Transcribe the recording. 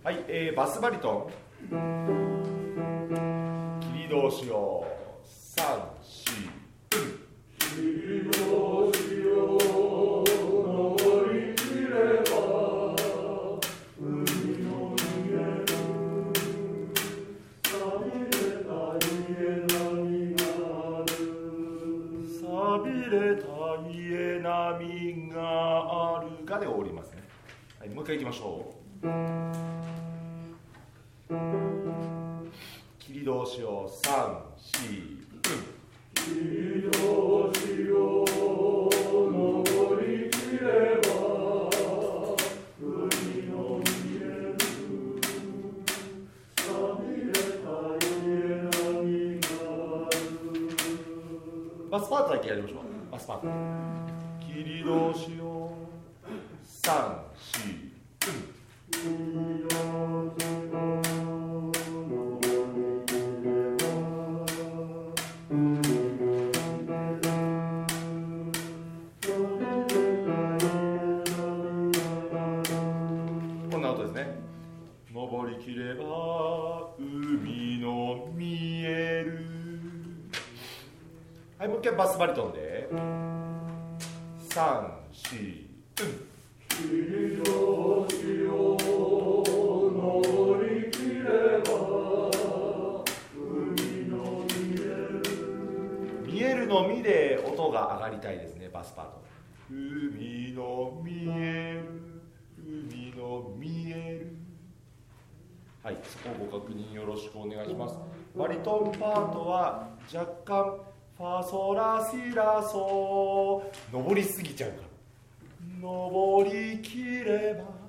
はい、バスバリトン切り通しを3、4 切り通しを登りきれば海の見える錆びれた家並みがある錆びれた家並みがあるがで終わりますね。はい、もう一回いきましょう。切り通しを3、4、 切り通しを登りきれば海の見える錆びれた家並みがある。 バスパートだけやりましょう。バスパート切り通しを3、4こんな音ですね。登りきれば海の見える。はい、もう一回バスバリトンで3、4 切り通しを登りきれば海の見える。 見えるのみで音が上がりたいですね。バスパート海の見える海の見える。はい、そこをご確認よろしくお願いします。バリトンパートは若干ファソラシラソ登りすぎちゃうから登りきれば